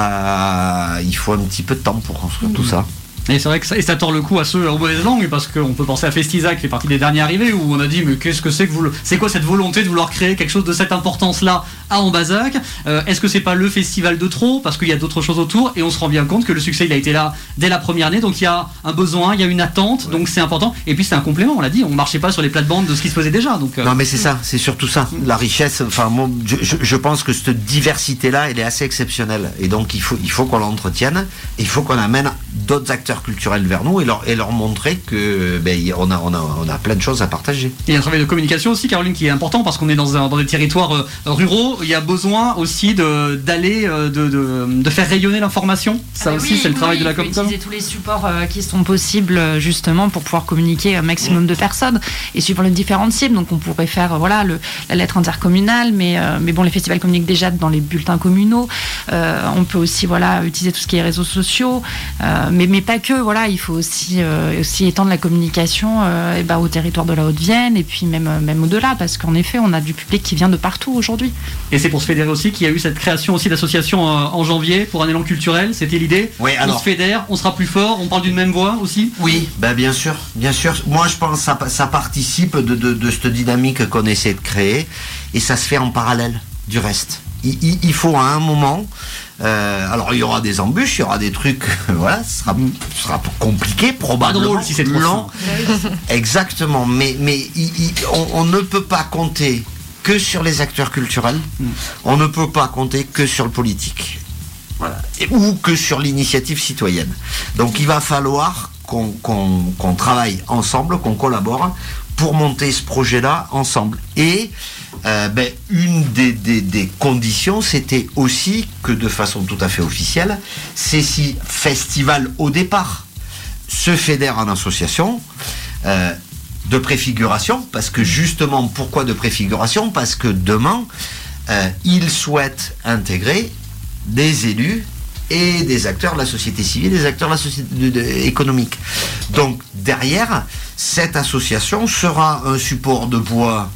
ça, il faut un petit peu de temps pour construire mmh. tout ça. Et c'est vrai que ça, et ça tord le coup à ceux aux mauvaises langues, parce qu'on peut penser à Festisa qui fait partie des derniers arrivés, où on a dit mais qu'est-ce que c'est que vous, c'est quoi cette volonté de vouloir créer quelque chose de cette importance-là à Ambazac euh, Est-ce que c'est pas le festival de trop parce qu'il y a d'autres choses autour, et on se rend bien compte que le succès il a été là dès la première année, donc il y a un besoin, il y a une attente, ouais. donc c'est important. Et puis c'est un complément, on l'a dit, on marchait pas sur les plates-bandes de ce qui se faisait déjà. Donc euh... non mais c'est ça, c'est surtout ça, la richesse. Enfin moi, je, je, je pense que cette diversité-là, elle est assez exceptionnelle, et donc il faut il faut qu'on l'entretienne, et il faut qu'on amène d'autres acteurs culturels vers nous et leur, et leur montrer que ben, on, a, on, a, on a plein de choses à partager. Il y a un travail de communication aussi, Caroline, qui est important, parce qu'on est dans, un, dans des territoires euh, ruraux. Il y a besoin aussi de, d'aller, euh, de, de, de faire rayonner l'information. Ça ah aussi, oui, c'est le travail oui, de la com. Il faut utiliser tous les supports euh, qui sont possibles, justement, pour pouvoir communiquer un maximum de personnes et suivant les différentes cibles. Donc on pourrait faire euh, voilà, le, la lettre intercommunale, mais, euh, mais bon, les festivals communiquent déjà dans les bulletins communaux. Euh, on peut aussi voilà, utiliser tout ce qui est réseaux sociaux, euh, mais, mais pas que. Voilà, il faut aussi, euh, aussi étendre la communication euh, et ben, au territoire de la Haute-Vienne, et puis même, même au-delà, parce qu'en effet, on a du public qui vient de partout aujourd'hui. Et c'est pour se fédérer aussi qu'il y a eu cette création aussi d'association euh, en janvier pour un élan culturel, c'était l'idée. Oui, alors... On se fédère, on sera plus fort, on parle d'une même voix aussi. Oui, ben bien sûr, bien sûr. Moi, je pense que ça, ça participe de, de, de cette dynamique qu'on essaie de créer, et ça se fait en parallèle du reste. Il, il, il faut à un moment... Euh, alors il y aura des embûches, il y aura des trucs, voilà, ce sera, ce sera compliqué, probablement. Pas drôle si c'est trop lent. Exactement, mais, mais il, il, on, on ne peut pas compter que sur les acteurs culturels, mm. on ne peut pas compter que sur le politique, voilà, et, ou que sur l'initiative citoyenne. Donc il va falloir qu'on, qu'on, qu'on travaille ensemble, qu'on collabore pour monter ce projet-là ensemble. Et euh, ben, une des, des, des conditions, c'était aussi que de façon tout à fait officielle, ces six festivals au départ se fédèrent en association euh, de préfiguration, parce que justement, pourquoi de préfiguration ? Parce que demain, euh, ils souhaitent intégrer des élus et des acteurs de la société civile, des acteurs de la société de, de, économique. Donc derrière, cette association sera un support de poids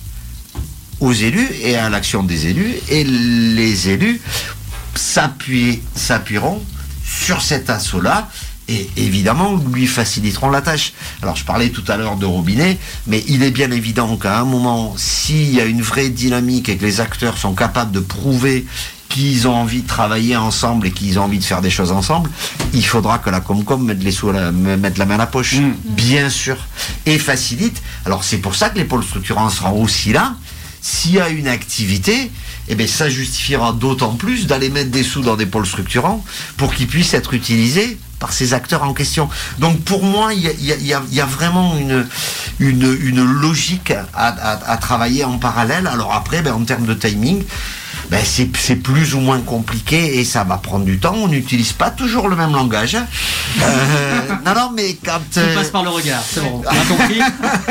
aux élus et à l'action des élus, et les élus s'appuient, s'appuieront sur cet assaut-là, et évidemment lui faciliteront la tâche. Alors je parlais tout à l'heure de robinet, mais il est bien évident qu'à un moment, s'il y a une vraie dynamique et que les acteurs sont capables de prouver qu'ils ont envie de travailler ensemble et qu'ils ont envie de faire des choses ensemble, il faudra que la Comcom mette les sous à la, mette la main à la poche, mmh. bien sûr, et facilite. Alors c'est pour ça que les pôles structurants seront aussi là. S'il y a une activité, eh bien, ça justifiera d'autant plus d'aller mettre des sous dans des pôles structurants pour qu'ils puissent être utilisés par ces acteurs en question. Donc pour moi, il y a, y a, y a vraiment une, une, une logique à, à, à travailler en parallèle. Alors après, ben, en termes de timing, ben c'est, c'est plus ou moins compliqué et ça va prendre du temps. On n'utilise pas toujours le même langage. Euh, non, non, mais quand... Euh... Tu passes par le regard, c'est bon, on a compris.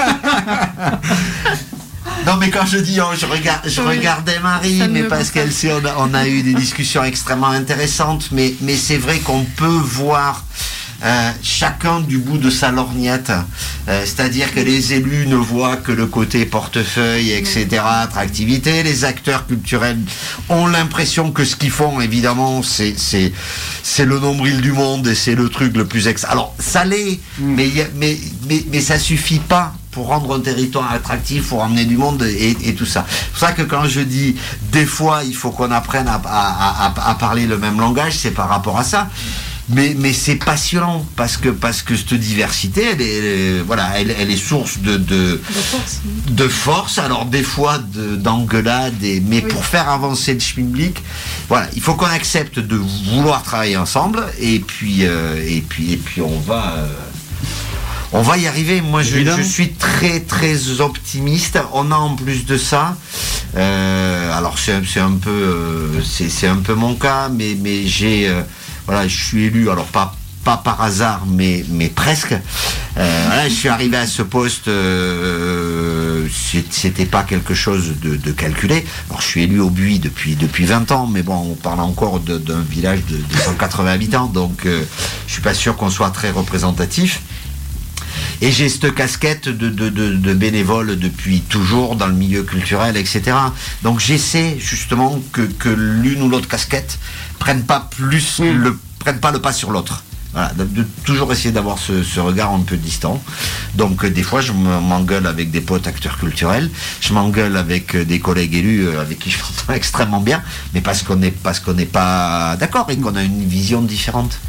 Non mais quand je dis oh, je, regarde, je oui, regardais Marie, mais parce qu'elle sait on a, on a eu des discussions extrêmement intéressantes, mais, mais c'est vrai qu'on peut voir euh, chacun du bout de sa lorgnette, euh, c'est-à-dire que les élus ne voient que le côté portefeuille, et cetera, attractivité, les acteurs culturels ont l'impression que ce qu'ils font, évidemment, c'est, c'est, c'est le nombril du monde et c'est le truc le plus ex... Alors, ça l'est, mm. mais, mais, mais, mais ça suffit pas pour rendre un territoire attractif, pour emmener du monde et, et tout ça. C'est pour ça que quand je dis des fois il faut qu'on apprenne à, à, à, à parler le même langage, c'est par rapport à ça. Mais, mais c'est passionnant parce que, parce que cette diversité, elle est, elle est, voilà, elle, elle est source de, de, de, force. de force, alors des fois de, d'engueulade, et, mais oui. pour faire avancer le schmilblick, voilà, il faut qu'on accepte de vouloir travailler ensemble et puis, euh, et puis, et puis on va... Euh, On va y arriver. Moi, je, je suis très, très optimiste. On a en plus de ça, euh, alors c'est, c'est un peu, euh, c'est, c'est un peu mon cas, mais, mais j'ai, euh, voilà, je suis élu. Alors pas, pas par hasard, mais, mais presque. Euh, voilà, je suis arrivé à ce poste. Euh, c'était pas quelque chose de, de calculé. Alors, je suis élu au Buis depuis depuis vingt ans, mais bon, on parle encore de, d'un village de, de cent quatre-vingts habitants, donc euh, je suis pas sûr qu'on soit très représentatif. Et j'ai cette casquette de, de, de, de bénévole depuis toujours dans le milieu culturel, et cetera. Donc j'essaie justement que, que l'une ou l'autre casquette prenne pas plus, mmh. le, prenne pas le pas sur l'autre. Voilà, de, de toujours essayer d'avoir ce, ce regard un peu distant. Donc euh, des fois je m'engueule avec des potes acteurs culturels, je m'engueule avec euh, des collègues élus euh, avec qui je m'entends extrêmement bien, mais parce qu'on est parce qu'on n'est pas d'accord et qu'on a une vision différente.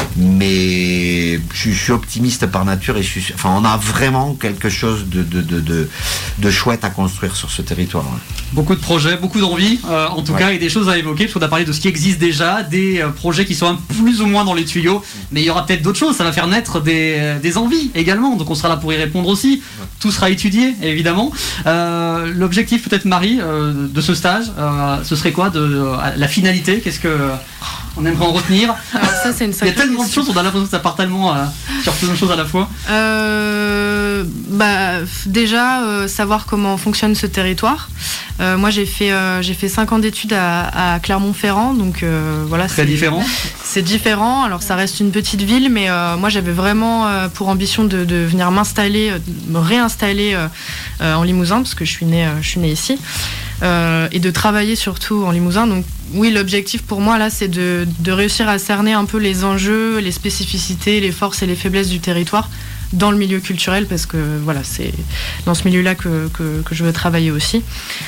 Mais je, je suis optimiste par nature et je suis, enfin, on a vraiment quelque chose de, de, de, de, de chouette à construire sur ce territoire. Ouais. Beaucoup de projets, beaucoup d'envie, euh, en tout ouais. cas, et des choses à évoquer, parce qu'on a parlé de ce qui existe déjà, des euh, projets qui sont plus ou moins dans les tuyaux, mais il y aura peut-être d'autres choses, ça va faire naître des, euh, des envies également, donc on sera là pour y répondre aussi. Ouais. Tout sera étudié, évidemment. Euh, l'objectif peut-être, Marie, euh, de ce stage, euh, ce serait quoi de, euh, la finalité? Qu'est-ce que euh, on aimerait en retenir? Alors ça, c'est une Il y a tellement de choses, on a l'impression que ça part tellement euh, sur plein de choses à la fois. Euh, bah, déjà, euh, savoir comment fonctionne ce territoire. Euh, moi, j'ai fait, euh, j'ai fait cinq ans d'études à, à Clermont-Ferrand, donc euh, voilà. Très c'est différent. C'est différent. Alors, ça reste une petite ville, mais euh, moi, j'avais vraiment euh, pour ambition de, de venir m'installer, de me réinstaller euh, euh, en Limousin, parce que je suis née, euh, je suis née ici. Euh, et de travailler surtout en Limousin. Donc oui, l'objectif pour moi là, c'est de, de réussir à cerner un peu les enjeux, les spécificités, les forces et les faiblesses du territoire dans le milieu culturel, parce que voilà, c'est dans ce milieu-là que, que, que je veux travailler aussi.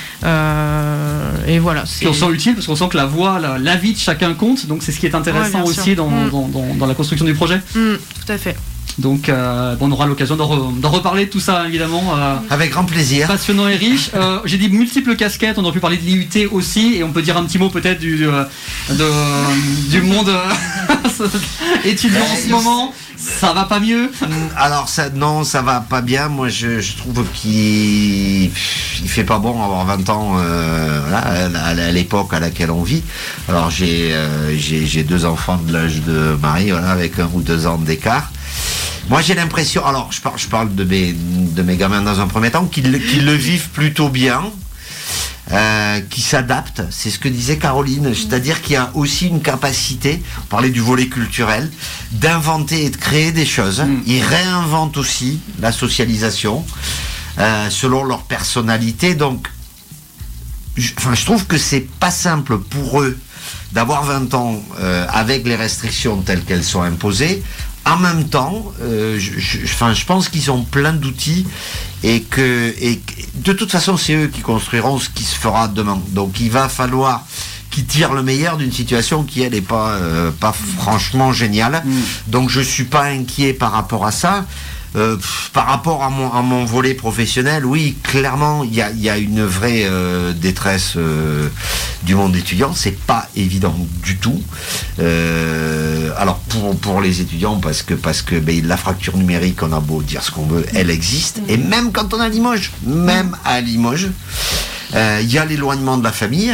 Euh, et voilà. C'est... Et on sent utile parce qu'on sent que la voix, la, la vie de chacun compte, donc c'est ce qui est intéressant ouais, aussi dans, mmh. dans, dans, dans la construction du projet. Mmh, tout à fait. Donc euh, on aura l'occasion d'en, re, d'en reparler de tout ça évidemment. Euh, Avec grand plaisir. Passionnant et riche. Euh, j'ai dit multiples casquettes, on aurait pu parler de l'I U T aussi, et on peut dire un petit mot peut-être du, euh, de, du monde étudiant en ce moment. Ça va pas mieux? Alors ça, non, ça va pas bien. Moi je, je trouve qu'il il fait pas bon avoir vingt ans euh, voilà, à, à l'époque à laquelle on vit. Alors j'ai, euh, j'ai, j'ai deux enfants de l'âge de Marie, voilà, avec un ou deux ans d'écart. Moi j'ai l'impression, alors je parle, je parle de, mes, de mes gamins dans un premier temps, qu'ils, qu'ils le vivent plutôt bien, euh, qui s'adaptent, c'est ce que disait Caroline, c'est-à-dire qu'il y a aussi une capacité, on parlait du volet culturel, d'inventer et de créer des choses. Mmh. Ils réinventent aussi la socialisation euh, selon leur personnalité, donc je, enfin, je trouve que c'est pas simple pour eux d'avoir vingt ans euh, avec les restrictions telles qu'elles sont imposées. En même temps, euh, je, je, enfin, je pense qu'ils ont plein d'outils et que, et de toute façon, c'est eux qui construiront ce qui se fera demain. Donc, il va falloir qui tire le meilleur d'une situation qui elle n'est pas, euh, pas franchement géniale. Mm. Donc je suis pas inquiet par rapport à ça. Euh, pff, par rapport à mon, à mon volet professionnel, oui, clairement, il y a, y a une vraie euh, détresse euh, du monde étudiant. C'est pas évident du tout. Euh, alors pour, pour les étudiants, parce que, parce que ben, la fracture numérique, on a beau dire ce qu'on veut, elle existe. Et même quand on est à Limoges, même à Limoges, il euh, y a l'éloignement de la famille.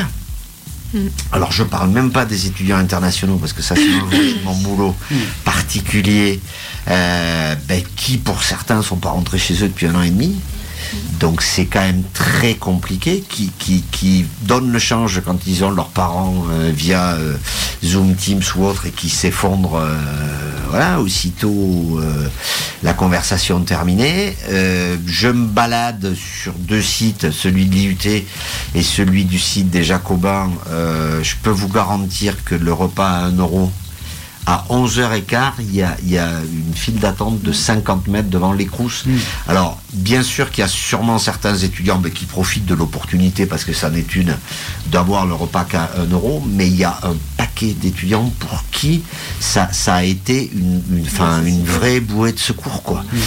Alors je parle même pas des étudiants internationaux parce que ça c'est mon boulot particulier euh, ben, qui pour certains sont pas rentrés chez eux depuis un an et demi, donc c'est quand même très compliqué, qui, qui, qui donnent le change quand ils ont leurs parents euh, via euh, Zoom, Teams ou autre et qui s'effondrent euh, voilà, aussitôt euh, la conversation terminée. Euh, je me balade sur deux sites, celui de l'I U T et celui du site des Jacobins. Euh, je peux vous garantir que le repas à un euro, à onze heures quinze, il y a, il y a une file d'attente de cinquante mètres devant les Crous. Mmh. Alors, bien sûr qu'il y a sûrement certains étudiants mais, qui profitent de l'opportunité, parce que ça n'est une, d'avoir le repas qu'à un euro, mais il y a un paquet d'étudiants pour qui ça, ça a été une, une, fin, une vraie bouée de secours, quoi. Mmh.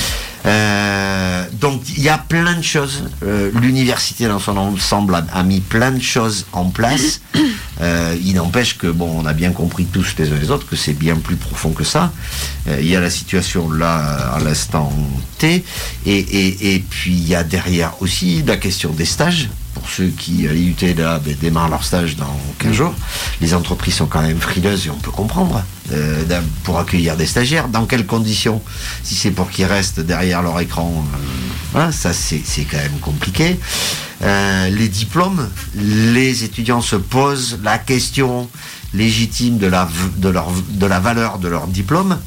Euh, donc il y a plein de choses. Euh, l'université dans son ensemble a, a mis plein de choses en place. Euh, il n'empêche que bon, on a bien compris tous les uns les autres que c'est bien plus profond que ça. Euh, il y a la situation là à l'instant T, et, et, et puis il y a derrière aussi la question des stages. Pour ceux qui, à l'I U T, là, ben, démarrent leur stage dans quinze jours, les entreprises sont quand même frileuses et on peut comprendre euh, pour accueillir des stagiaires. Dans quelles conditions? Si c'est pour qu'ils restent derrière leur écran, euh, voilà, ça c'est, c'est quand même compliqué. Euh, les diplômes, les étudiants se posent la question légitime de la, de leur, de la valeur de leur diplôme.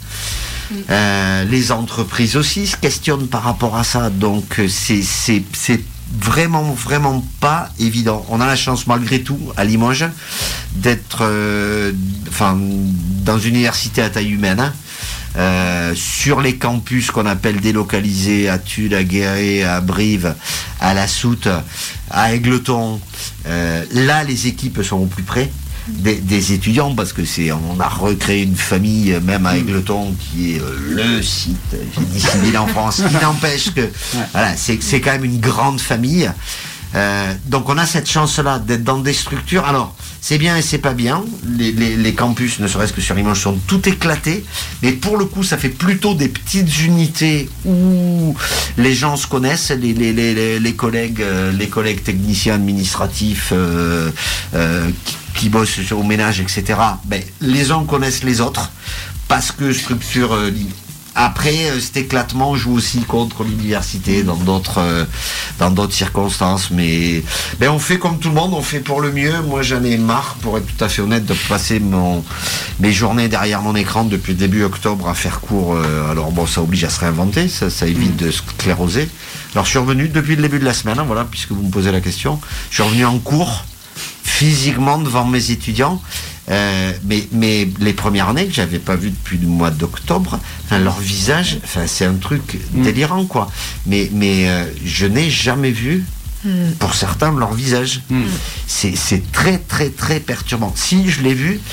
Euh, les entreprises aussi se questionnent par rapport à ça. Donc c'est, c'est, c'est vraiment, vraiment pas évident. On a la chance, malgré tout, à Limoges, d'être euh, enfin, dans une université à taille humaine, hein, euh, sur les campus qu'on appelle délocalisés, à Tulle, à Guéret, à Brive, à La Soute, à Égletons. Euh, là, les équipes sont au plus près des, des étudiants, parce que c'est, on a recréé une famille, même à Égletons, qui est euh, le site, j'ai dit six mille en France, qui n'empêche que, voilà, c'est, c'est quand même une grande famille. Euh, donc on a cette chance-là d'être dans des structures. Alors c'est bien et c'est pas bien. Les, les, les campus, ne serait-ce que sur Limoges, sont tout éclatés. Mais pour le coup, ça fait plutôt des petites unités où les gens se connaissent, les, les, les, les collègues, les collègues techniciens administratifs euh, euh, qui, qui bossent au ménage, et cetera. Ben, les uns connaissent les autres parce que structure. Euh, Après, cet éclatement joue aussi contre l'université dans d'autres, euh, dans d'autres circonstances. Mais ben, on fait comme tout le monde, on fait pour le mieux. Moi, j'en ai marre, pour être tout à fait honnête, de passer mon, mes journées derrière mon écran depuis début octobre à faire cours. Euh, alors bon, ça oblige à se réinventer, ça, ça évite de scléroser. Alors, je suis revenu depuis le début de la semaine, hein, voilà, puisque vous me posez la question. Je suis revenu en cours, physiquement, devant mes étudiants. Euh, mais, mais les premières années que j'avais pas vu depuis le mois d'octobre, enfin, leur visage, enfin, c'est un truc délirant, quoi. Mais, mais euh, je n'ai jamais vu, mm. pour certains, leur visage. Mm. C'est, c'est très, très, très perturbant. Si je l'ai vu,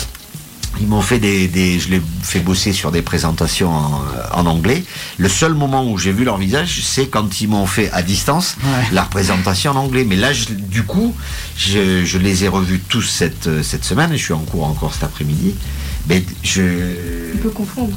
ils m'ont fait des, des je l'ai fait bosser sur des présentations en, en anglais. Le seul moment où j'ai vu leur visage, c'est quand ils m'ont fait à distance ouais. la présentation en anglais. Mais là, je, du coup, je, je les ai revus tous cette, cette semaine. Je suis en cours encore cet après-midi. Mais je... On peut confondre.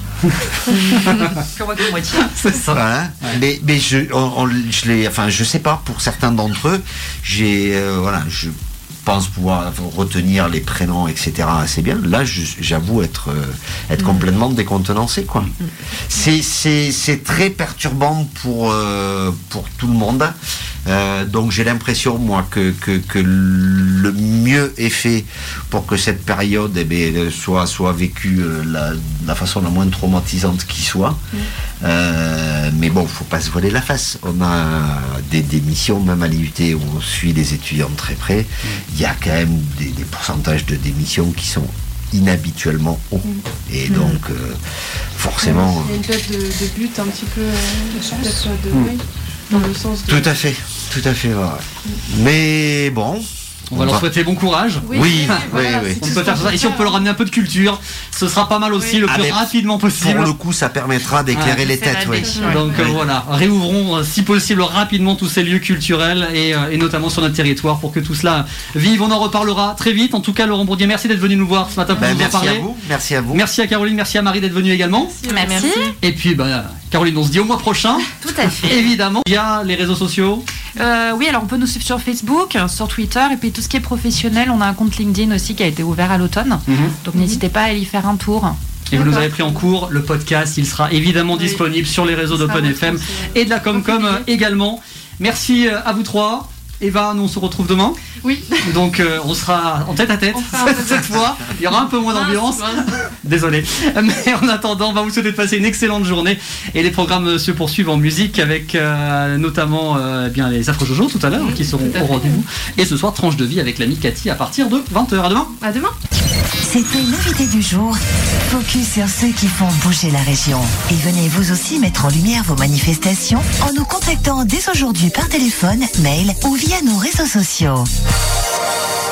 C'est ça. Voilà. Ouais. Mais, mais je, on, on, je les, enfin, je sais pas, pour certains d'entre eux, j'ai, euh, voilà, je pense pouvoir retenir les prénoms, et cetera assez bien. Là, je, j'avoue être, euh, être mmh. complètement décontenancé, quoi. Mmh. C'est, c'est, c'est très perturbant pour, euh, pour tout le monde. Euh, donc j'ai l'impression, moi, que, que, que le mieux est fait pour que cette période eh bien, soit, soit vécue euh, la, la façon la moins traumatisante qui soit. Mmh. Euh, mais bon, il ne faut pas se voiler la face. On a des, des missions, même à l'I U T, où on suit les étudiants de très près. Il mmh. y a quand même des, des pourcentages de démissions qui sont inhabituellement hauts. Mmh. Et donc, euh, forcément... Il y a une tête de, de but un petit peu... Euh, de, de, mmh. oui, dans le sens de... Tout à fait. Tout à fait, ouais. Mais bon, On va leur souhaiter bon courage. Oui, oui, voilà, oui. si On tu peut faire ça. Et si on peut leur ramener un peu de culture, ce sera pas mal aussi, Oui. le Ah, plus mais rapidement possible. Pour le coup, ça permettra d'éclairer Ouais, les c'est la têtes, oui. décision. Donc Ouais. euh, voilà, réouvrons euh, si possible rapidement tous ces lieux culturels et, euh, et notamment sur notre territoire pour que tout cela vive. On en reparlera très vite. En tout cas, Laurent Bourdier, merci d'être venu nous voir ce matin pour Ben, nous en merci parler. à vous, merci à vous. Merci à Caroline, merci à Marie d'être venue également. Merci. Et puis, bah, Caroline, on se dit au mois prochain. Tout à fait. Évidemment, il y a les réseaux sociaux. Euh, oui, alors on peut nous suivre sur Facebook, sur Twitter, et puis tout ce qui est professionnel, on a un compte LinkedIn aussi qui a été ouvert à l'automne. Donc n'hésitez pas à y faire un tour. Et vous nous D'accord. avez pris en cours, le podcast, il sera évidemment Oui. disponible sur les réseaux Il sera d'Open F M retransmis. et de la Comcom euh, également. Merci euh, à vous trois. Eva, nous on se retrouve demain. Oui. Donc euh, on sera en tête à tête On fera un tête à cette fois. Il y aura un peu moins d'ambiance. Désolé. Mais en attendant, on va vous souhaiter de passer une excellente journée. Et les programmes se poursuivent en musique avec euh, notamment euh, bien les Afro Jojo tout à l'heure qui seront tout à au fait. rendez-vous. Et ce soir, tranche de vie avec l'ami Cathy à partir de vingt heures. À demain. À demain. C'était l'invité du jour. Focus sur ceux qui font bouger la région. Et venez vous aussi mettre en lumière vos manifestations en nous contactant dès aujourd'hui par téléphone, mail ou via nos réseaux sociaux.